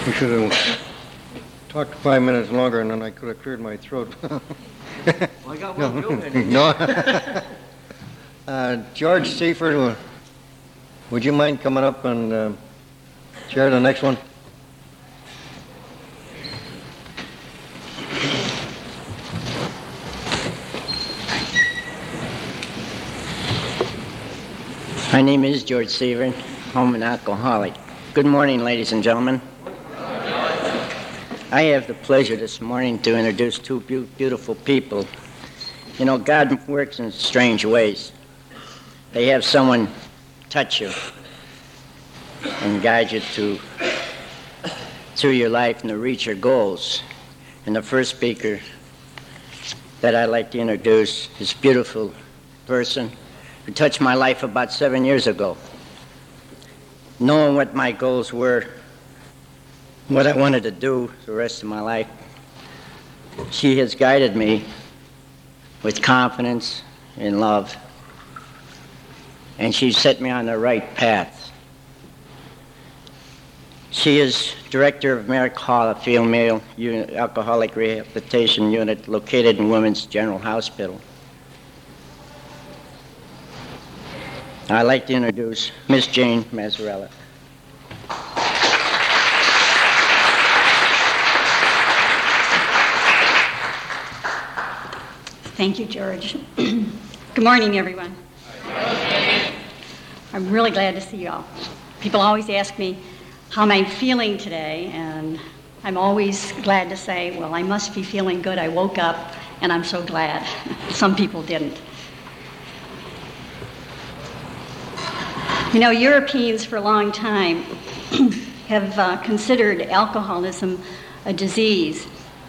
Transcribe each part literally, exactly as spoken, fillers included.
We should have talked five minutes longer, and then I could have cleared my throat. Well, I got one no. going. no. uh, George Seifert, would you mind coming up and uh, share the next one? My name is George Seifert. I'm an alcoholic. Good morning, ladies and gentlemen. I have the pleasure this morning to introduce two be- beautiful people. You know, God works in strange ways. They have someone touch you and guide you to through your life and to reach your goals. And the first speaker that I'd like to introduce is a beautiful person who touched my life about seven years ago. Knowing what my goals were, what I wanted to do the rest of my life, she has guided me with confidence and love, and she set me on the right path. She is director of Merrick Hall, a female unit, alcoholic rehabilitation unit located in Women's General Hospital. I'd like to introduce Miss Jane Mazzarella. Thank you, George. Good morning, everyone. I'm really glad to see you all. People always ask me how am I feeling today, and I'm always glad to say, well, I must be feeling good. I woke up, and I'm so glad. Some people didn't. You know, Europeans for a long time have uh, considered alcoholism a disease.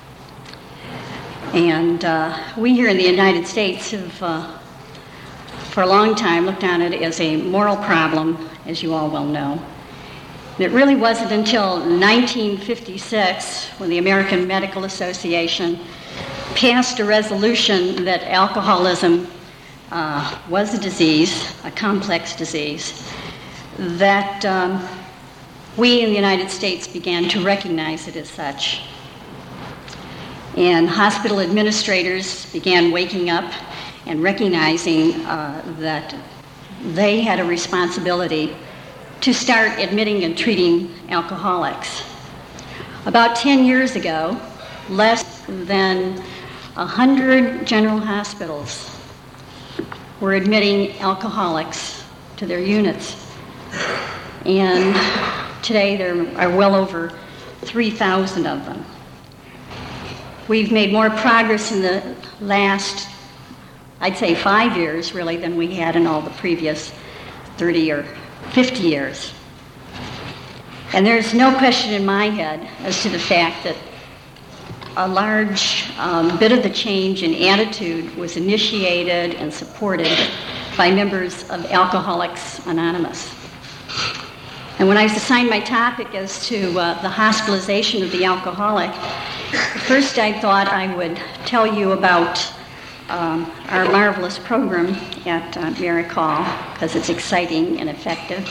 And uh, we here in the United States have, uh, for a long time, looked on it as a moral problem, as you all well know. And it really wasn't until nineteen fifty-six, when the American Medical Association passed a resolution that alcoholism uh, was a disease, a complex disease, that um, we in the United States began to recognize it as such. And hospital administrators began waking up and recognizing uh, that they had a responsibility to start admitting and treating alcoholics. About ten years ago, less than one hundred general hospitals were admitting alcoholics to their units. And today there are well over three thousand of them. We've made more progress in the last, I'd say five years really, than we had in all the previous thirty or fifty years. And there's no question in my head as to the fact that a large um, bit of the change in attitude was initiated and supported by members of Alcoholics Anonymous. And when I was assigned my topic as to uh, the hospitalization of the alcoholic, first I thought I would tell you about um, our marvelous program at uh, Merrick Hall, because it's exciting and effective.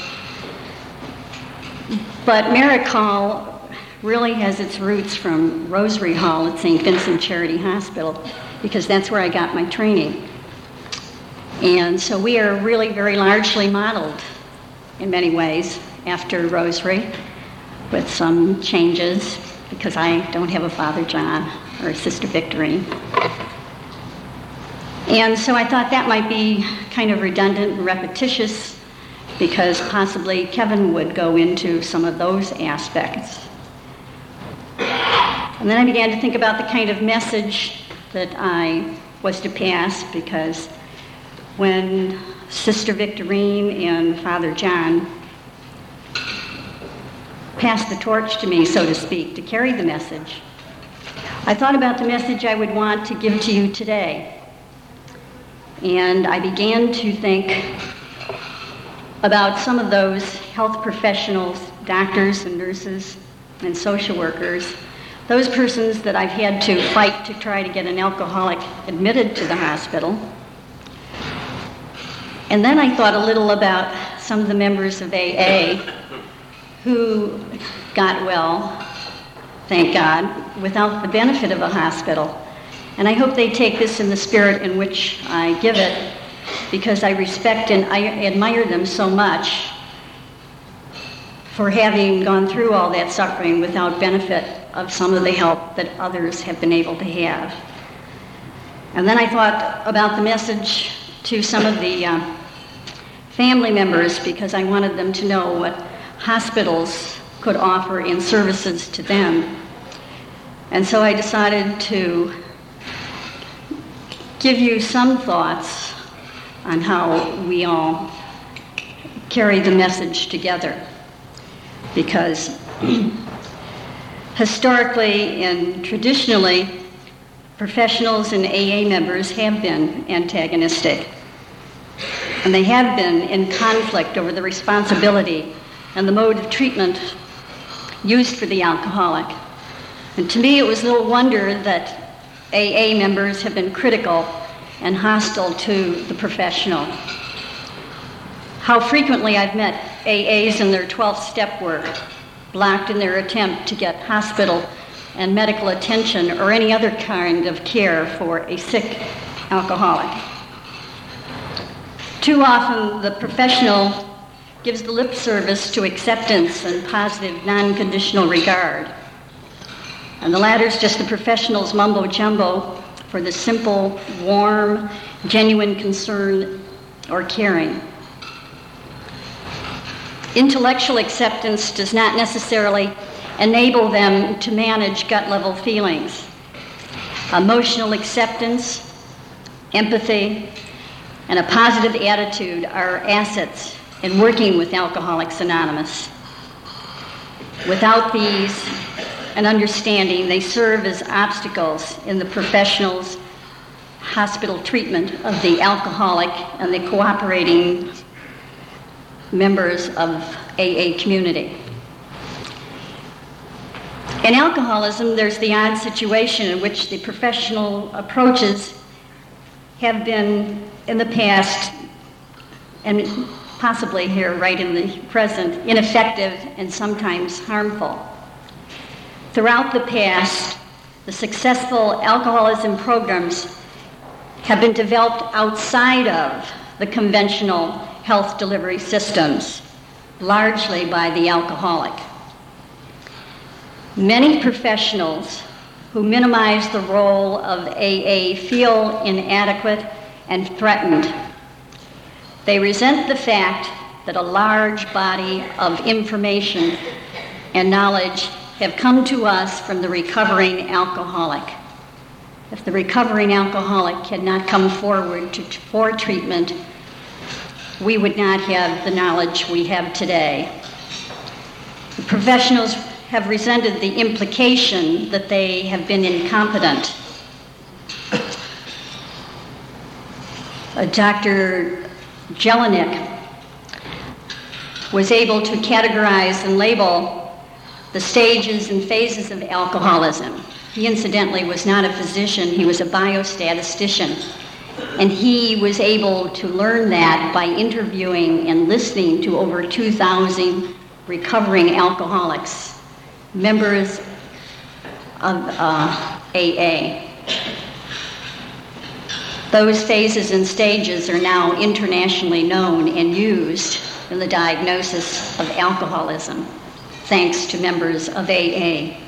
But Merrick Hall really has its roots from Rosary Hall at Saint Vincent Charity Hospital, because that's where I got my training. And so we are really very largely modeled in many ways after Rosary, with some changes, because I don't have a Father John or a Sister Victorine. And so I thought that might be kind of redundant and repetitious, because possibly Kevin would go into some of those aspects. And then I began to think about the kind of message that I was to pass, because when Sister Victorine and Father John passed the torch to me, so to speak, to carry the message, I thought about the message I would want to give to you today. And I began to think about some of those health professionals, doctors and nurses and social workers, those persons that I've had to fight to try to get an alcoholic admitted to the hospital. And then I thought a little about some of the members of A A who got well thank God, without the benefit of a hospital. And I hope they take this in the spirit in which I give it, because I respect and I admire them so much for having gone through all that suffering without benefit of some of the help that others have been able to have. And then I thought about the message to some of the uh, family members, because I wanted them to know what hospitals could offer in services to them. And so I decided to give you some thoughts on how we all carry the message together. Because historically and traditionally, professionals and A A members have been antagonistic. And they have been in conflict over the responsibility and the mode of treatment used for the alcoholic. And to me, it was little wonder that A A members have been critical and hostile to the professional. How frequently I've met A As in their twelve-step work, blocked in their attempt to get hospital and medical attention or any other kind of care for a sick alcoholic. Too often, the professional gives the lip service to acceptance and positive, non-conditional regard. And the latter is just the professional's mumbo-jumbo for the simple, warm, genuine concern or caring. Intellectual acceptance does not necessarily enable them to manage gut-level feelings. Emotional acceptance, empathy, and a positive attitude are assets in working with Alcoholics Anonymous. Without these, and understanding, they serve as obstacles in the professional's hospital treatment of the alcoholic and the cooperating members of A A community. In alcoholism, there's the odd situation in which the professional approaches have been in the past, and possibly here right in the present, ineffective and sometimes harmful. Throughout the past, the successful alcoholism programs have been developed outside of the conventional health delivery systems, largely by the alcoholic. Many professionals who minimize the role of A A feel inadequate and threatened. They resent the fact that a large body of information and knowledge have come to us from the recovering alcoholic. If the recovering alcoholic had not come forward to, for treatment, we would not have the knowledge we have today. The professionals have resented the implication that they have been incompetent. Uh, Doctor Jelinek was able to categorize and label the stages and phases of alcoholism. He incidentally was not a physician, he was a biostatistician. And he was able to learn that by interviewing and listening to over two thousand recovering alcoholics, members of uh, A A. Those phases and stages are now internationally known and used in the diagnosis of alcoholism, thanks to members of A A.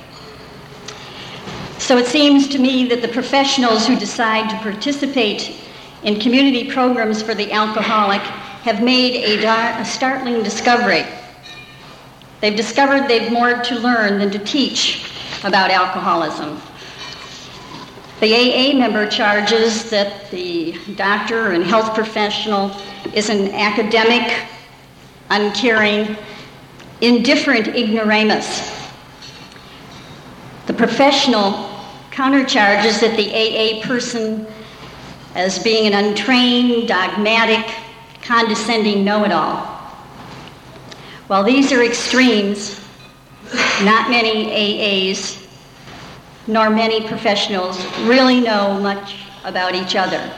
So it seems to me that the professionals who decide to participate in community programs for the alcoholic have made a, dar- a startling discovery. They've discovered they've more to learn than to teach about alcoholism. The A A member charges that the doctor and health professional is an academic, uncaring, indifferent ignoramus. The professional countercharges that the A A person as being an untrained, dogmatic, condescending know-it-all. While these are extremes, not many A As nor many professionals really know much about each other.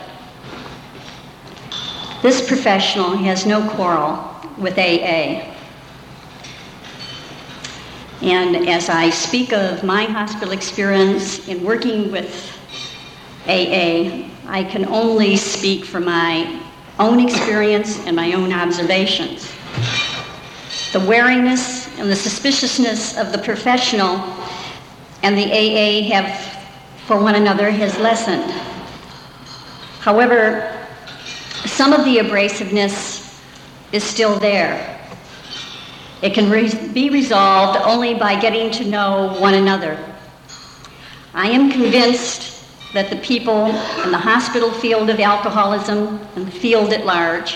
This professional has no quarrel with A A. And as I speak of my hospital experience in working with A A, I can only speak from my own experience and my own observations. The wariness and the suspiciousness of the professional and the A A have for one another has lessened. However, some of the abrasiveness is still there. It can re- be resolved only by getting to know one another. I am convinced that the people in the hospital field of alcoholism and the field at large,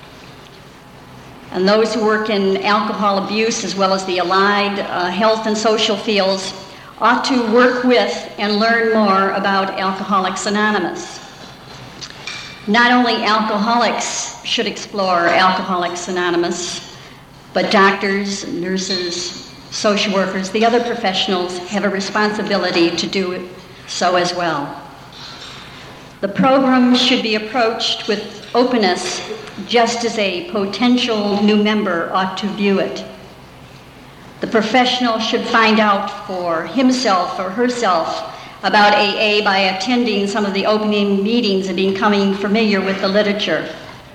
and those who work in alcohol abuse as well as the allied uh, health and social fields, ought to work with and learn more about Alcoholics Anonymous. Not only alcoholics should explore Alcoholics Anonymous, but doctors, nurses, social workers, the other professionals have a responsibility to do so as well. The program should be approached with openness, just as a potential new member ought to view it. The professional should find out for himself or herself about A A by attending some of the opening meetings and becoming familiar with the literature.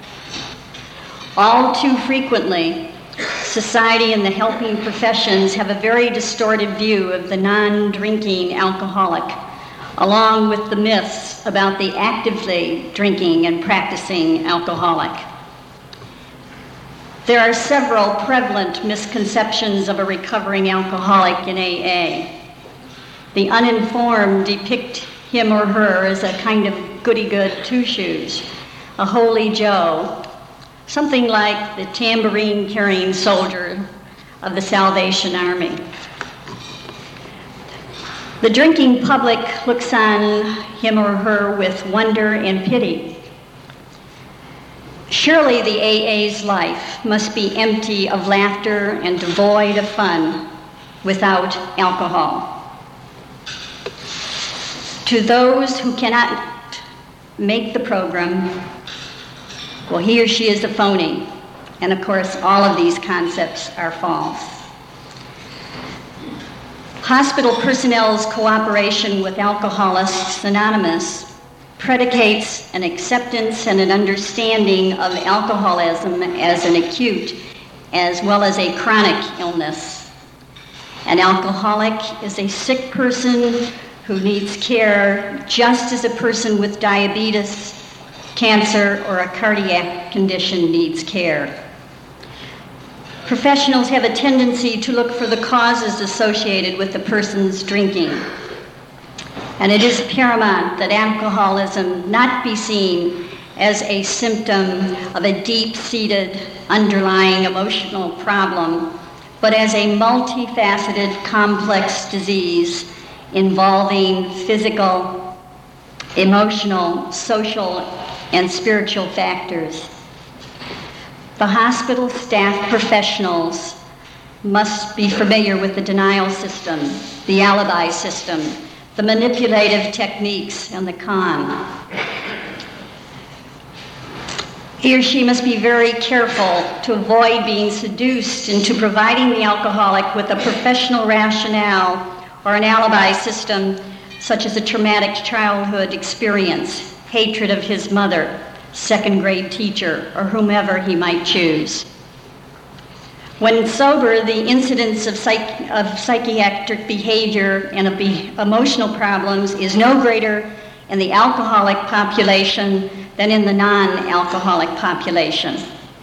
All too frequently, society and the helping professions have a very distorted view of the non-drinking alcoholic, along with the myths about the actively drinking and practicing alcoholic. There are several prevalent misconceptions of a recovering alcoholic in A A. The uninformed depict him or her as a kind of goody-good two-shoes, a holy Joe, something like the tambourine-carrying soldier of the Salvation Army. The drinking public looks on him or her with wonder and pity. Surely the A A's life must be empty of laughter and devoid of fun without alcohol. To those who cannot make the program, well, he or she is a phony. And of course, all of these concepts are false. Hospital personnel's cooperation with Alcoholics Anonymous predicates an acceptance and an understanding of alcoholism as an acute as well as a chronic illness. An alcoholic is a sick person who needs care just as a person with diabetes, cancer, or a cardiac condition needs care. Professionals have a tendency to look for the causes associated with the person's drinking. And it is paramount that alcoholism not be seen as a symptom of a deep-seated underlying emotional problem, but as a multifaceted, complex disease involving physical, emotional, social, and spiritual factors. The hospital staff professionals must be familiar with the denial system, the alibi system, the manipulative techniques, and the con. He or she must be very careful to avoid being seduced into providing the alcoholic with a professional rationale or an alibi system such as a traumatic childhood experience, hatred of his mother, second grade teacher, or whomever he might choose. When sober, the incidence of, psych- of psychiatric behavior and of be- emotional problems is no greater in the alcoholic population than in the non-alcoholic population.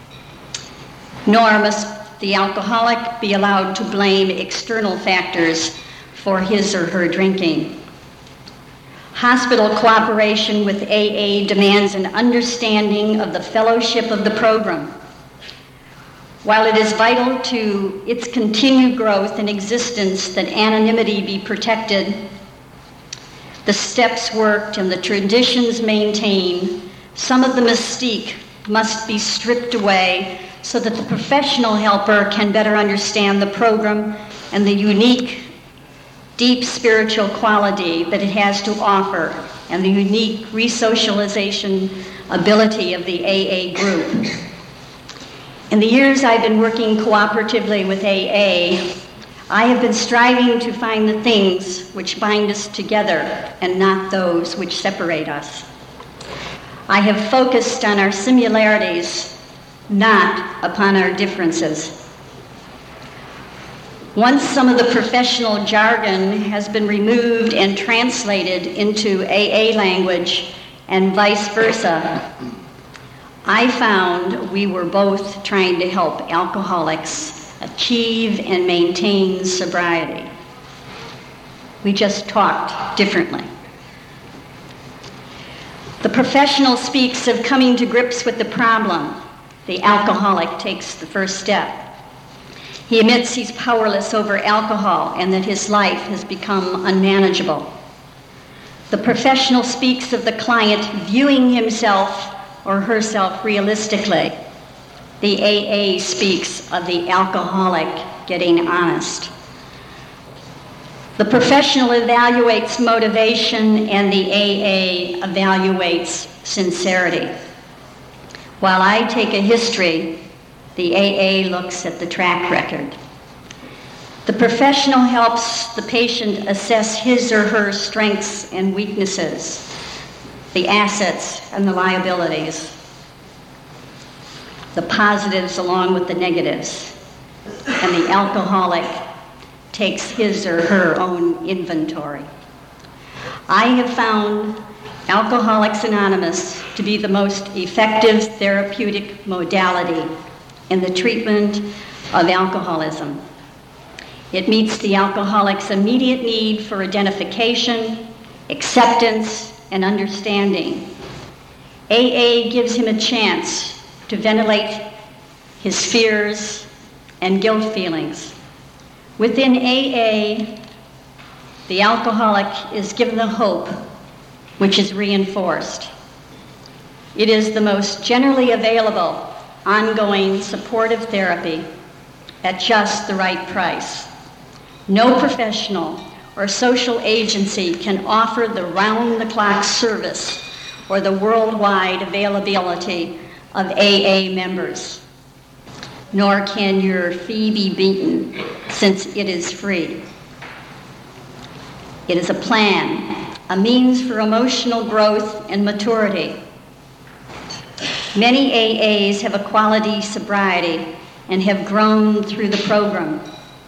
Nor must the alcoholic be allowed to blame external factors for his or her drinking. Hospital cooperation with A A demands an understanding of the fellowship of the program. While it is vital to its continued growth and existence that anonymity be protected, the steps worked and the traditions maintained, some of the mystique must be stripped away so that the professional helper can better understand the program and the unique, deep spiritual quality that it has to offer and the unique resocialization ability of the A A group. In the years I've been working cooperatively with A A, I have been striving to find the things which bind us together and not those which separate us. I have focused on our similarities, not upon our differences. Once some of the professional jargon has been removed and translated into A A language and vice versa, I found we were both trying to help alcoholics achieve and maintain sobriety. We just talked differently. The professional speaks of coming to grips with the problem. The alcoholic takes the first step. He admits he's powerless over alcohol and that his life has become unmanageable. The professional speaks of the client viewing himself or herself realistically. The A A speaks of the alcoholic getting honest. The professional evaluates motivation and the A A evaluates sincerity. While I take a history, the A A looks at the track record. The professional helps the patient assess his or her strengths and weaknesses, the assets and the liabilities, the positives along with the negatives, and the alcoholic takes his or her own inventory. I have found Alcoholics Anonymous to be the most effective therapeutic modality in the treatment of alcoholism. It meets the alcoholic's immediate need for identification, acceptance, and understanding. A A gives him a chance to ventilate his fears and guilt feelings. Within A A, the alcoholic is given the hope which is reinforced. It is the most generally available ongoing supportive therapy at just the right price. No professional or social agency can offer the round-the-clock service or the worldwide availability of A A members, nor can your fee be beaten since it is free. It is a plan, a means for emotional growth and maturity. Many A As have a quality sobriety and have grown through the program.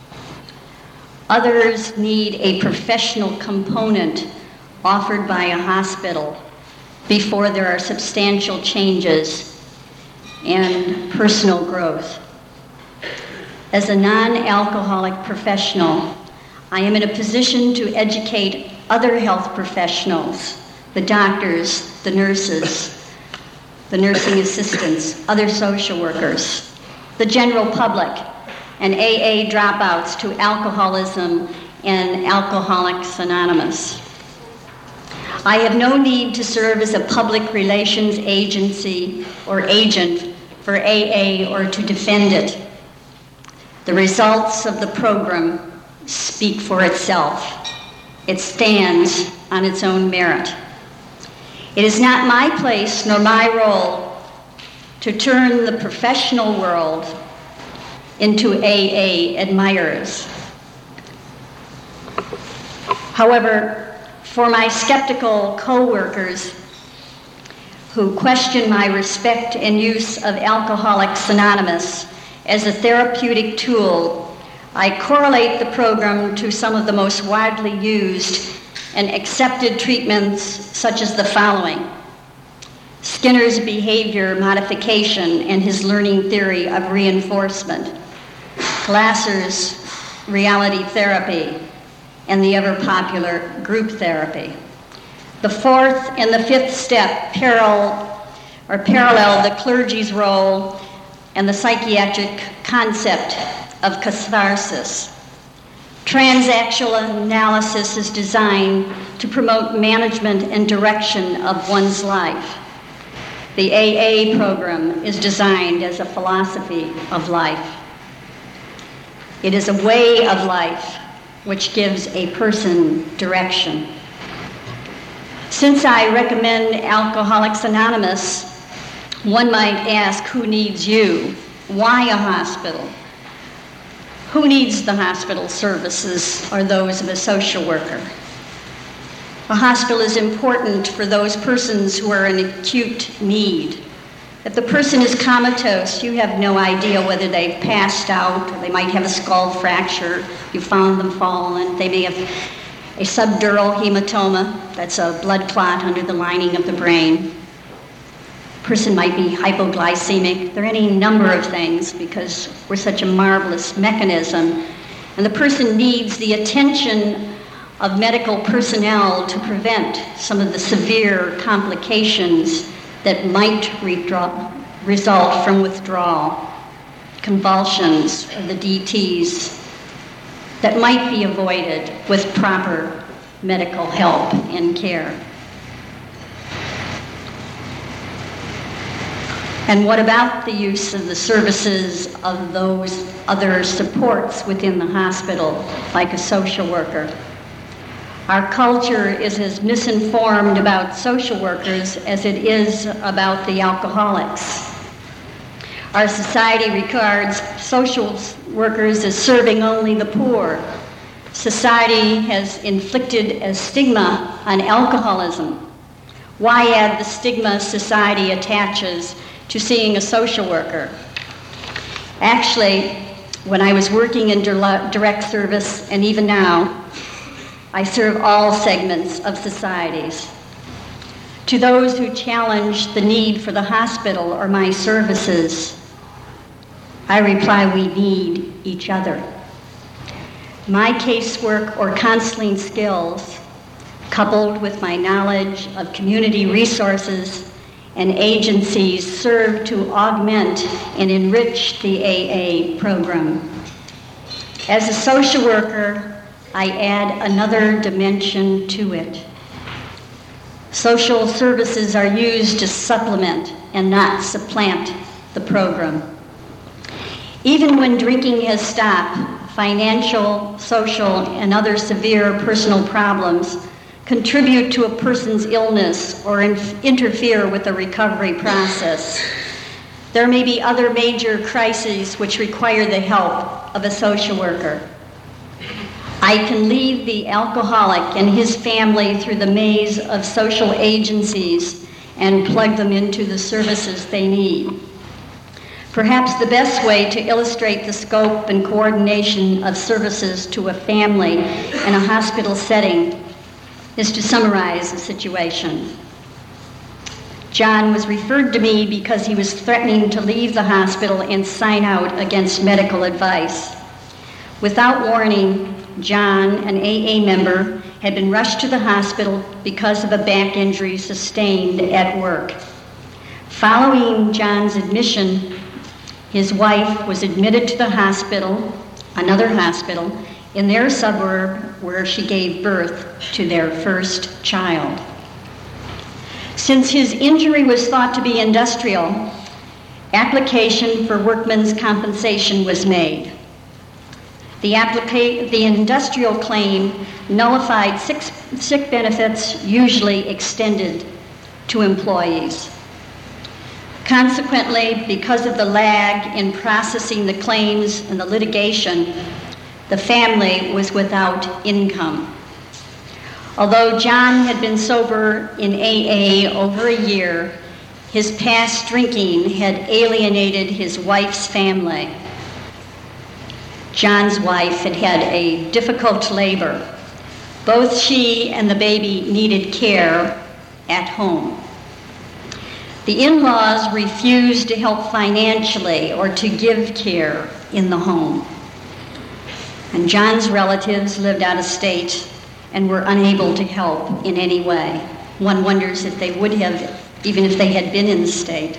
Others need a professional component offered by a hospital before there are substantial changes and personal growth. As a non-alcoholic professional, I am in a position to educate other health professionals, the doctors, the nurses, the nursing assistants, other social workers, the general public, and A A dropouts to alcoholism and Alcoholics Anonymous. I have no need to serve as a public relations agency or agent for A A or to defend it. The results of the program speak for itself. It stands on its own merit. It is not my place nor my role to turn the professional world into A A admirers. However, for my skeptical co-workers who question my respect and use of Alcoholics Anonymous as a therapeutic tool, I correlate the program to some of the most widely used and accepted treatments, such as the following: Skinner's behavior modification and his learning theory of reinforcement, Glasser's reality therapy, and the ever-popular group therapy. The fourth and the fifth step parallel, or parallel the clergy's role and the psychiatric concept of catharsis. Transactional analysis is designed to promote management and direction of one's life. The A A program is designed as a philosophy of life. It is a way of life which gives a person direction. Since I recommend Alcoholics Anonymous, one might ask, who needs you? Why a hospital? Who needs the hospital services or those of a social worker? A hospital is important for those persons who are in acute need. If the person is comatose, you have no idea whether they've passed out, or they might have a skull fracture. You found them fallen. They may have a subdural hematoma. That's a blood clot under the lining of the brain. A person might be hypoglycemic. There are any number of things because we're such a marvelous mechanism. And the person needs the attention of medical personnel to prevent some of the severe complications that might redraw, result from withdrawal, convulsions, or the D Ts that might be avoided with proper medical help and care. And what about the use of the services of those other supports within the hospital, like a social worker? Our culture is as misinformed about social workers as it is about the alcoholics. Our society regards social workers as serving only the poor. Society has inflicted a stigma on alcoholism. Why add the stigma society attaches to seeing a social worker? Actually, when I was working in direct service, and even now, I serve all segments of societies. To those who challenge the need for the hospital or my services, I reply, we need each other. My casework or counseling skills, coupled with my knowledge of community resources and agencies, serve to augment and enrich the A A program. As a social worker, I add another dimension to it. Social services are used to supplement and not supplant the program. Even when drinking has stopped, financial, social, and other severe personal problems contribute to a person's illness or inf- interfere with the recovery process. There may be other major crises which require the help of a social worker. I can lead the alcoholic and his family through the maze of social agencies and plug them into the services they need. Perhaps the best way to illustrate the scope and coordination of services to a family in a hospital setting is to summarize the situation. John was referred to me because he was threatening to leave the hospital and sign out against medical advice. Without warning, John, an A A member, had been rushed to the hospital because of a back injury sustained at work. Following John's admission, his wife was admitted to the hospital, another hospital, in their suburb where she gave birth to their first child. Since his injury was thought to be industrial, application for workman's compensation was made. The, applica- the industrial claim nullified sick, sick benefits usually extended to employees. Consequently, because of the lag in processing the claims and the litigation, the family was without income. Although John had been sober in A A over a year, his past drinking had alienated his wife's family. John's wife had had a difficult labor. Both she and the baby needed care at home. The in-laws refused to help financially or to give care in the home. And John's relatives lived out of state and were unable to help in any way. One wonders if they would have, even if they had been in the state.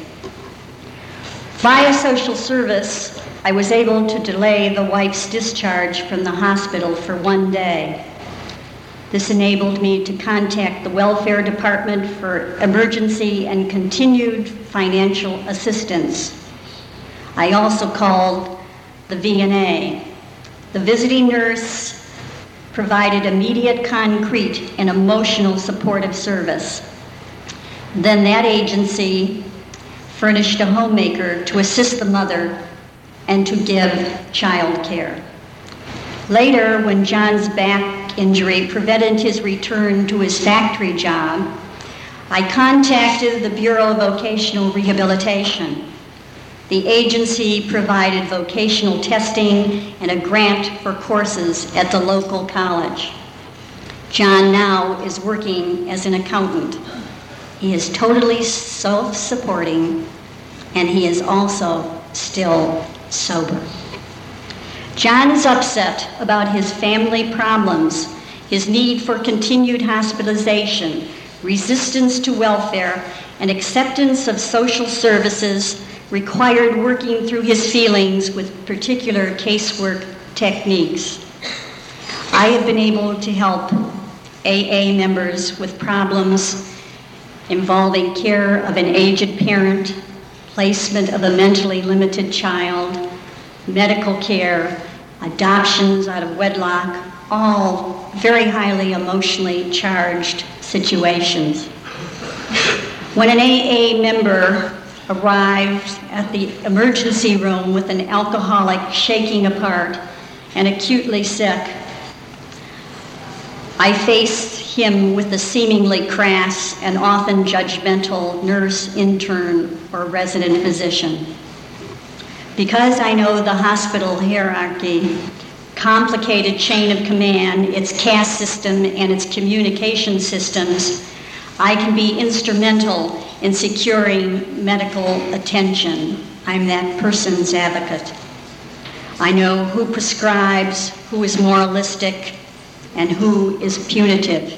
Via social service, I was able to delay the wife's discharge from the hospital for one day. This enabled me to contact the welfare department for emergency and continued financial assistance. I also called the V N A. The visiting nurse provided immediate, concrete, and emotional supportive service. Then that agency furnished a homemaker to assist the mother and to give child care. Later, when John's back injury prevented his return to his factory job, I contacted the Bureau of Vocational Rehabilitation. The agency provided vocational testing and a grant for courses at the local college. John now is working as an accountant. He is totally self-supporting, and he is also still sober. John is upset about his family problems, his need for continued hospitalization, resistance to welfare, and acceptance of social services required working through his feelings with particular casework techniques. I have been able to help A A members with problems involving care of an aged parent, placement of a mentally limited child, medical care, adoptions out of wedlock, all very highly emotionally charged situations. When an A A member arrived at the emergency room with an alcoholic shaking apart and acutely sick, I faced him with a seemingly crass and often judgmental nurse, intern, or resident physician. Because I know the hospital hierarchy, complicated chain of command, its caste system, and its communication systems, I can be instrumental in securing medical attention. I'm that person's advocate. I know who prescribes, who is moralistic, and who is punitive.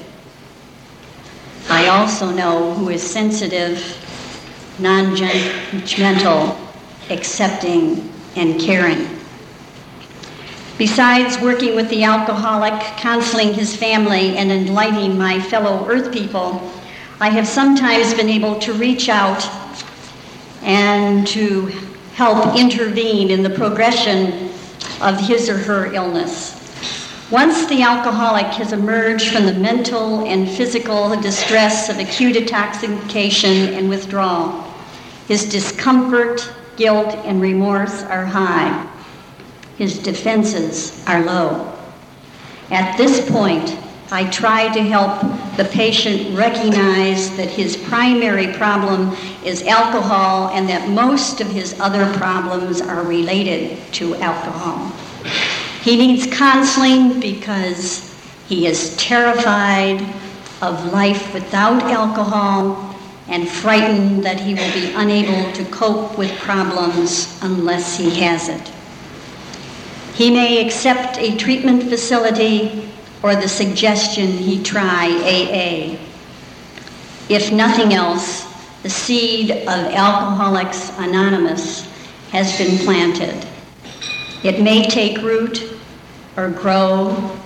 I also know who is sensitive, non-judgmental, accepting, and caring. Besides working with the alcoholic, counseling his family, and enlightening my fellow Earth people, I have sometimes been able to reach out and to help intervene in the progression of his or her illness. Once the alcoholic has emerged from the mental and physical distress of acute intoxication and withdrawal, his discomfort, guilt, and remorse are high. His defenses are low. At this point, I try to help the patient recognize that his primary problem is alcohol and that most of his other problems are related to alcohol. He needs counseling because he is terrified of life without alcohol and frightened that he will be unable to cope with problems unless he has it. He may accept a treatment facility or the suggestion he try A A. If nothing else, the seed of Alcoholics Anonymous has been planted. It may take root or grow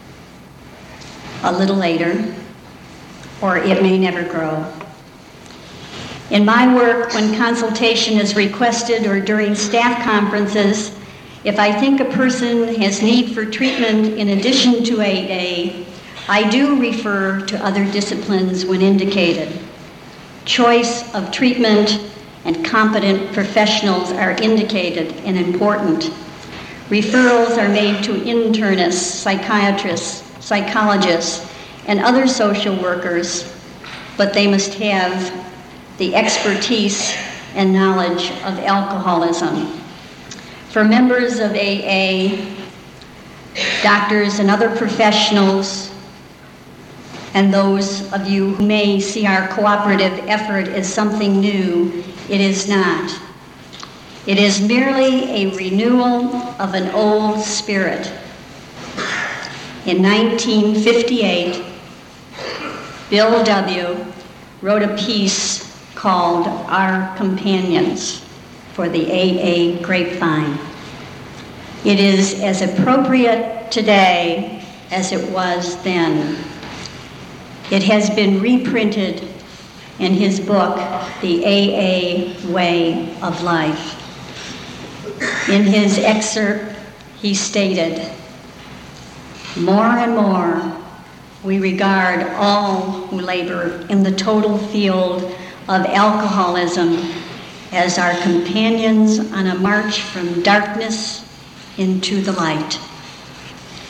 a little later, or it may never grow. In my work, when consultation is requested or during staff conferences, if I think a person has need for treatment in addition to A A, I do refer to other disciplines when indicated. Choice of treatment and competent professionals are indicated and important. Referrals are made to internists, psychiatrists, psychologists, and other social workers, but they must have the expertise and knowledge of alcoholism. For members of A A, doctors and other professionals, and those of you who may see our cooperative effort as something new, it is not. It is merely a renewal of an old spirit. In nineteen fifty-eight, Bill W. wrote a piece called Our Companions for the A A Grapevine. It is as appropriate today as it was then. It has been reprinted in his book, The A A Way of Life. In his excerpt, he stated, "More and more, we regard all who labor in the total field of alcoholism as our companions on a march from darkness into the light.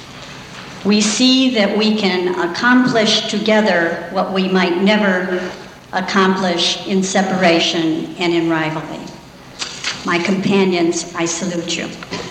we see that we can accomplish together what we might never accomplish in separation and in rivalry. My companions, I salute you.